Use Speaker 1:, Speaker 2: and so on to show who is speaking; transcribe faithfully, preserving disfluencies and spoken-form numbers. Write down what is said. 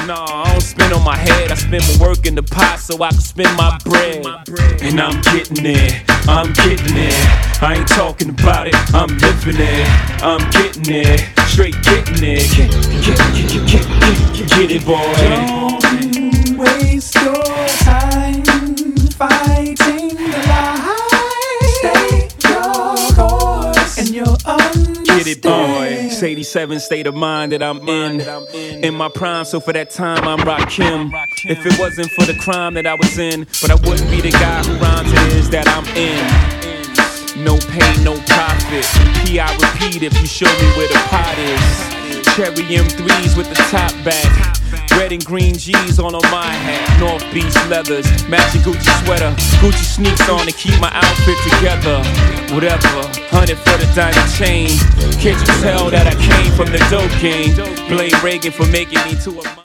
Speaker 1: Nah, I don't spend on my head, I spend my work in the pot so I can spend my bread. And I'm getting it, I'm getting it. I ain't talking about it, I'm living it. I'm getting it, straight getting it. Get, get, get, get, get, get it, boy.
Speaker 2: Don't waste your time fighting the lie. Stay your course and you'll understand.
Speaker 1: Get it, boy. It's eighty-seven state of mind that I'm in. In my prime, so for that time I'm Rakim. If it wasn't for the crime that I was in, but I wouldn't be the guy who rhymes it is that I'm in. No pain, no profit. P I repeat if you show me where the pot is. Cherry M threes with the top back. Red and green G's on on my hat. North Beach leathers, matching Gucci sweater. Gucci sneaks on to keep my outfit together. Whatever, hundred for the diamond chain. Can't you tell that I came from the dope game? Blame Reagan for making me to a